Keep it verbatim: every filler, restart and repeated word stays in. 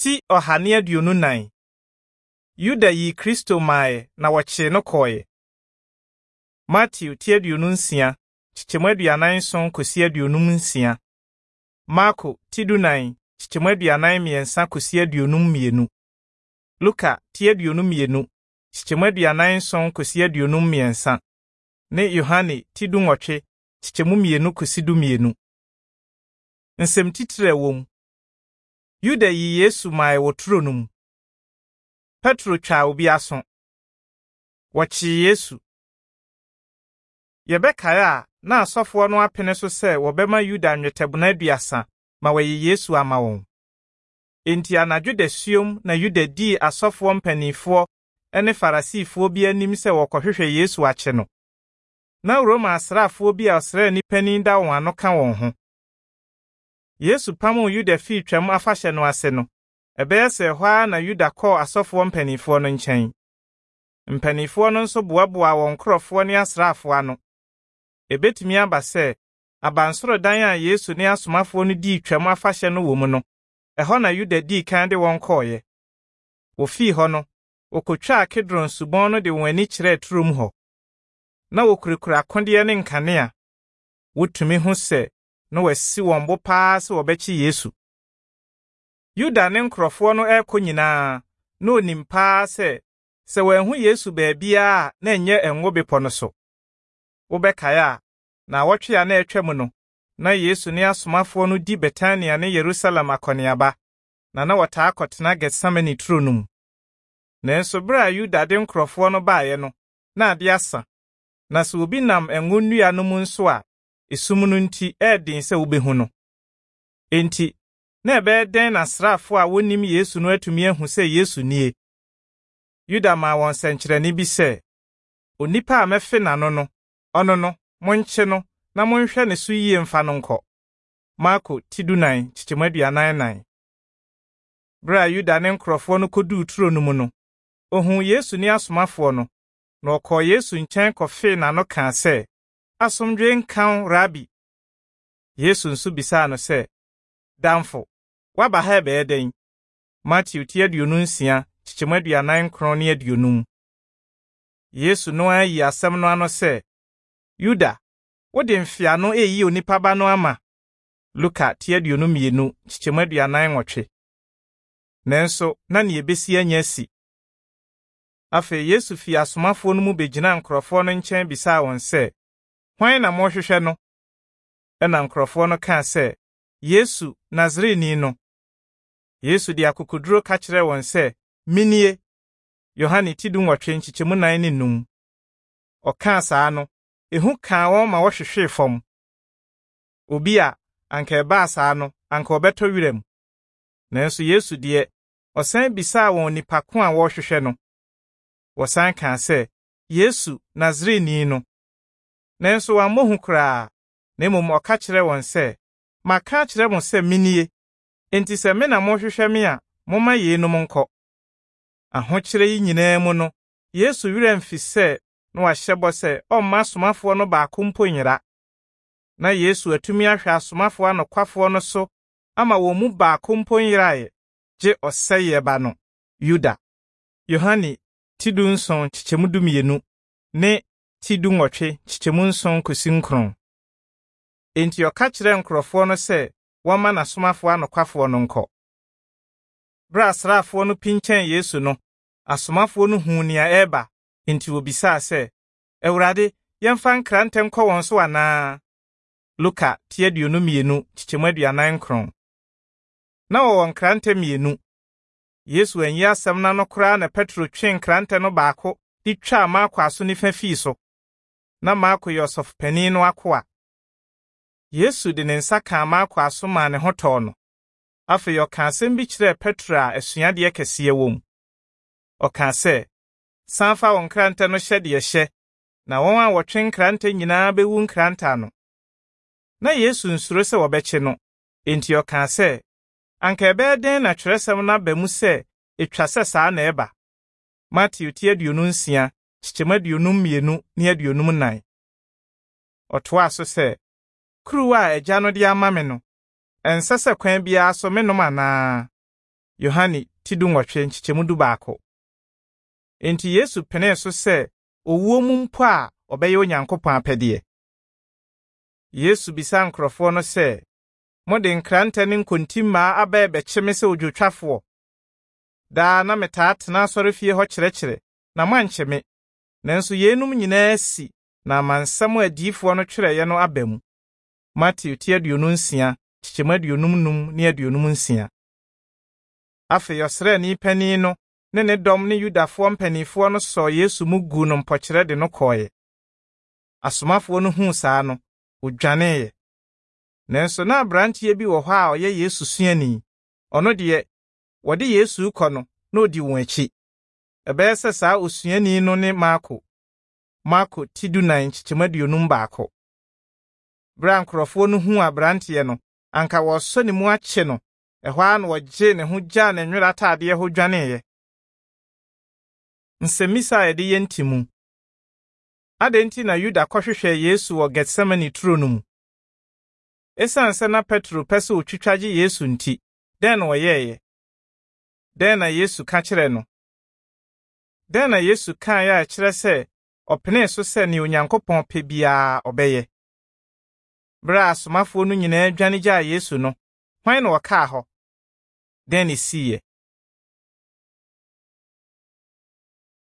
Ti ohane aduonu nan. Yuda yi Kristo mae na wache no koye. Matthew ti aduonu nsia, chichemu aduanan nson kosi aduonum nsia. Marko ti dunan, chichemu aduanan miensa kosi aduonum mienu. Luka ti aduonum mienu, chichemu aduanan nson kosi aduonum miensa. Ne Yohane ti dunwotwe, chichemu mienu kosi du mienu. Nsem titire wom. Yuda yi Yesu mae woturonum. Petro twa obi aso. Wachi Yesu. Yebekaya na asofo no apene so se wobema Yuda nwetebuna aduasa ma wayi Yesu ama won. Enti anadwo da suom na Yuda di asofo mpanifo ene farisifo bi anim se wokohwehwe Yesu ache no. Na Roma asrafo bi a osra ni panin da won ano ka won ho. Yesu pamu Yuda fi twam afahye no ase no. Ebe se hwa na Yuda kọ asofo mpanifo no nkyɛn. Mpanifo no nso boaboa wɔn krɔfo ne asrafo ano. Ebetumi aba sɛ abansoro dan a Yesu ne asomafo no di twam afahye no wɔ mu no. Ɛhɔ na Yuda di kan de wɔn kɔɔye. Wofi hɔ no, okotwa Kedron subon no de wɔn ani kyerɛ turom hɔ. Na wokurakura akode ne nkanea. Wotumi ho sɛ no wasi wɔn bo paa sɛ wɔbɛkye Yesu. Yuda ne nkrɔfo no ɛkɔ nyinaa, na onim paa sɛ sɛ wɔanhu Yesu baabia na enye enwo bepɔ no so. Wobɛkae na wɔtwe a na etwam no, na Yesu ne asomafo no di Betania ne Yerusalem akɔneaba, na na wɔtaa akɔtena Getsemane turonum. Nanso bere a Yuda de nkrɔfo no baeɛ no, na ade asa. Na sɛ obi nam enwo nnua no mu nso a, esum no nti ɛɛden sɛ wobehu no. Enti na ebe den na srafo a wonim Yesu no atumi ahu sɛ Yesu nie. Yuda ma wɔn sɛnkyerɛne bi sɛ, onipa a mɛfe n'ano no, ɔno no, monkye no, na monhwɛ ne so yie mfa no nkɔ. Marko ti dunan, chichemu aduanan nan. Bere a Yuda ne nkrɔfo no koduu turo no mu no, ohun Yesu ne asomafo no, na ɔkɔ Yesu nkyɛn kɔfe n'ano kaa sɛ, asomdwe nkan Rabi. Yesu nso bisaa no sɛ, damfo, waba ha ebe den. Matthew ti aduonu nsia, chichemu aduanan nkron ne aduonum. Yesu no ayi asɛm no ano sɛ, Yuda, wode mfiano eyi onipa ba no ama. Luka ti aduonu mienu, chichemu aduanan nwɔtwe. Nanso na ne ebesi anya si. Afei Yesu fi asomafo no mu begina nkrɔfo no nkyɛn bisaa wɔn sɛ, hwan na mohwehwɛ no? Ɛna nkrɔfo no kaa sɛ, Yesu Nazareni no. Yesu di akokoduro ka kyerɛ wɔn sɛ, minie. Yohane ti du nwɔtwe nchichemu nan ne num. Ɔka saa no, ehu kaa wɔn ma wɔhwehwe fam. Obi a anka ɛbaa saa no, anka ɔbɛtɔ wiram. Nanso Yesu deɛ, ɔsan bisaa wɔn nipa ko a wɔhwehwɛ no. Wɔsan kaa sɛ, Yesu Nazareni no. Nanso wɔammohu koraa, na mmom ɔka kyerɛ wɔn sɛ, maka kyerɛ mo sɛ minie. Enti sɛ me na mohwehwɛ me a, momma yeinom nkɔ. Ahokyere yi nyinaa mu no, Yesu werɛ mfi sɛ na wahyɛ bɔ sɛ ɔmma asomafo no baako mpo nyera. Na Yesu atumi ahwɛ asomafo anokwafo no so ama wɔn mu baako mpo nyerae, gye ɔsɛe ba no, Yuda. Yohane ti du nson chichemu du mienu ne ti du nwɔtwe chichemu nson kosi nkron. Enti ɔka kyerɛ nkrɔfo no sɛ wɔma n'asomafo anokwafo no nkɔ. Bere asrafo no pinkyɛn Yesu no, asomafo no hu nea ɛba, enti wobisaa sɛ, Awurade, yɛmfa nkrante nkɔ wɔn so anaa? Luka ti aduonu mienu, chichemu aduanan nkron. Na wɔwɔ nkrante mienu. Yesu anyi asɛm na no koraa na Petro twe nkrante no baako de twa Marko aso nifa fii so. Na Marko yɛ ɔsɔfopanin no akoa. Yesu de ne nsa kaa Marko aso maa ne ho tɔɔ no. Afei ɔka asɛm bi kyerɛɛ Petro a asuadeɛ kɛseɛ wɔ mu. Ɔka sɛ, san fa wɔn nkrante no hyɛ deɛ hyɛ, na wɔn a wɔtwe nkrante nyinaa bewu nkrante ano. Na Yesu nsuro sɛ wɔbɛkye no, enti ɔka sɛ, anka ɛbɛyɛ den na kyerɛsɛm no aba mu sɛ etwa sɛ saa na ɛba. Matthew ti aduonu nsia, chichemu aduonum mienu ne aduonum nan. Ɔtoaa so sɛ, kuruwa a agya no de ama me no, ɛnsɛ sɛ kwan biara so menom anaa. Yohane tidu nwɔtwe nchichemu du baako. Enti Yesu penee so sɛ owuo mu mpo a ɔbɛyɛ Onyankopɔn apɛdeɛ. Yesu bisa nkurɔfo no sɛ, mode nkrantɛ ne nkontimmaa aba bɛkye me sɛ odwotwafoɔ. Daa na metaa tena asɔrefie hɔ kyerɛkyerɛ, na moankye me. Nanso yenum nyinaa si na amansɛm a adiyifoɔ no twerɛeɛ no aba mu. Matthew ti aduonu nsia, kyekyɛmu aduonum num ne aduonum nsia. Afei ɔsraani panyin no ne ne dɔm ne Yudafoɔ mpanimfoɔ no sɔɔ Yesu mu gu no mpɔkyerɛ de no kɔɔe. Asomafoɔ no huu saa no, odwaneeɛ. Nanso na aberanteɛ bi wɔ hɔ a ɔyɛ Yesu suani. Ɔno deɛ, wɔde Yesu kɔ no, na odi wɔn akyi. Ɛbɛyɛ sɛ saa osuani no ne Marko. Marko ti dunan kyekyɛmu aduonum baako. Bere a nkurɔfoɔ no huu aberanteɛ no, anka wɔsɔ ne mu akye no. Ɛhɔ a na wɔgye ne ho gyaa ne nwera ataadeɛ ho dwaneeɛ. Nsɛmmisa a yɛde yɛ ntimu. Adɛn nti na Yuda kɔhwehwɛ Yesu wɔ Getsemane turo no mu? Esiane sɛ na Petro pɛ sɛ otwitwagye Yesu nti, dɛn na ɔyɛeɛ? Dɛn na Yesu ka kyerɛ no? Dɛn na Yesu kaeɛ a ɛkyerɛ sɛ ɔpenee so sɛ nea Onyankopɔn pɛ biara ɔbɛyɛ? Bere a asomafoɔ no nyinaa dwane gyaa Yesu no, hwan na ɔkaa hɔ? Dɛn na esiiɛ?